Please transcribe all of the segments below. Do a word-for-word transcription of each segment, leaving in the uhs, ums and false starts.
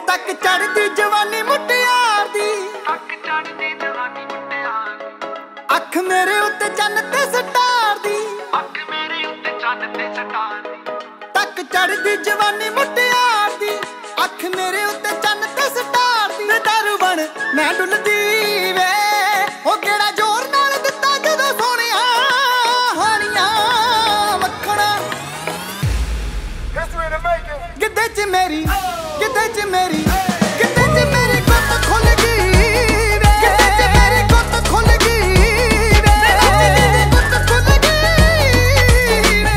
ਤੱਕ ਚੜਦੀ ਜਵਾਨੀ ਮੁਟਿਆਰ ਦੀ, ਤੱਕ ਚੜਦੀ ਜਵਾਨੀ ਮੁਟਿਆਰ ਦੀ। ਅੱਖ ਮੇਰੇ ਉੱਤੇ ਚੰਨ ਤੇ ਸਟਾਰ ਦੀ, ਅੱਖ ਮੇਰੇ ਉੱਤੇ ਚੰਨ ਤੇ ਸਟਾਰ ਦੀ। ਤੱਕ ਚੜਦੀ ਜਵਾਨੀ ਮੁਟਿਆਰ ਦੀ, ਅੱਖ ਮੇਰੇ ਉੱਤੇ ਚੰਨ ਤੇ ਸਟਾਰ ਦੀ। ਵੇ ਦਾਰੂ ਬਣ ਮੈਂ ਡੁੱਲਦੀ ਵੇ, ਉਹ ਕਿਹੜਾ ਜ਼ੋਰ ਨਾਲ ਦਿੱਤਾ ਜਦੋਂ ਸੋਹਣਿਆ ਹਾਣੀਆਂ ਮੱਖਣਾ। ਗਿੱਧੇ ਚ ਮੇਰੀ ਗਿੱਧੇ ਚ ਮੇਰੀ ਗਿੱਧੇ ਚ ਮੇਰੀ ਗੁੱਤ ਖੁੱਲ ਗਈ ਵੇ, ਗਿੱਧੇ ਚ ਮੇਰੀ ਗੁੱਤ ਖੁੱਲ ਗਈ ਵੇ, ਮੇਰੀ ਗੁੱਤ ਖੁੱਲ ਗਈ ਵੇ।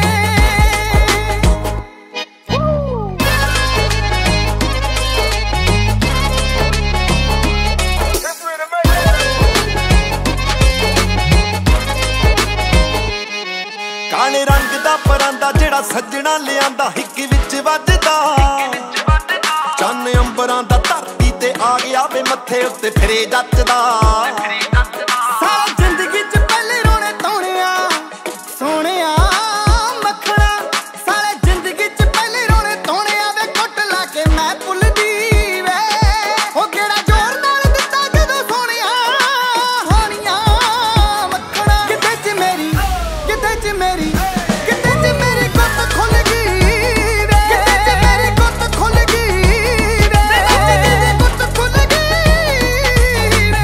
ਕਾਲੇ ਰੰਗ ਦਾ ਪਰਾਂਦਾ ਜਿਹੜਾ ਸੱਜਣਾ ਲਿਆਂਦਾ ਹਿੱਕ ਵਿੱਚ ਵੱਜਦਾ, ਚੰਨ ਅੰਬਰਾਂ ਦਾ ਧਰਤੀ ਤੇ ਆ ਗਿਆ ਵੇ ਮੱਥੇ ਉੱਤੇ ਫਿਰੇ ਜੱਚਦਾ। ਸਾਰਾ ਜ਼ਿੰਦਗੀ ਚ ਪਹਿਲੇ ਰੋਣੇ ਧੋਣਿਆ ਸੋਹਣਿਆ ਮੱਖਣਾ, ਸਾਰਾ ਜ਼ਿੰਦਗੀ ਚ ਪਹਿਲੇ ਰੋਣੇ ਧੋਣਿਆ ਵੇ ਕੁੱਟ ਲਾ ਕੇ ਮੈਂ ਭੁੱਲਦੀ ਵੇ, ਉਹ ਕਿਹੜਾ ਜ਼ੋਰ ਨਾਲ ਦਿੱਤਾ ਜਦੋਂ ਸੋਹਣਿਆ ਹਾਣੀਆਂ ਮੱਖਣਾ। ਗਿੱਧੇ ਚ ਮੇਰੀ ਗਿੱਧੇ ਚ ਮੇਰੀ ਗਿੱਧੇ ਚ ਮੇਰੀ ਗੁੱਤ ਖੁੱਲ ਗਈ ਵੇ, ਗਿੱਧੇ ਚ ਮੇਰੀ ਗੁੱਤ ਖੁੱਲ ਗਈ ਵੇ, ਮੇਰੀ ਗੁੱਤ ਖੁੱਲ ਗਈ ਵੇ।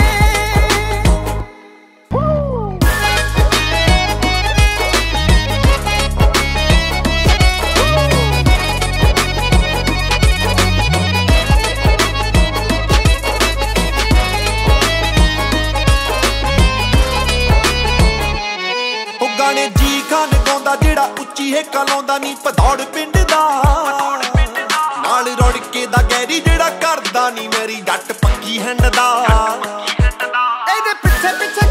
ਉਹ ਗਾਣੇ ਜੀ ਖਾਨ ਗਾਉਂਦਾ ਜਿਹੜਾ ਉੱਚੀ ਹੇਕਾ ਲਾਉਂਦਾ ਨੀ ਭਦੌੜ ਪਿੰਡ ਦਾ, ਨਾਲ ਰੁੜਕੇ ਦਾ ਗੈਰੀ ਜਿਹੜਾ ਕਰਦਾ ਨੀ ਮੇਰੀ ਜੱਟ ਪੱਕੀ ਹੈਂਡ ਦਾ। ਇਹਦੇ ਪਿੱਛੇ ਪਿੱਛੇ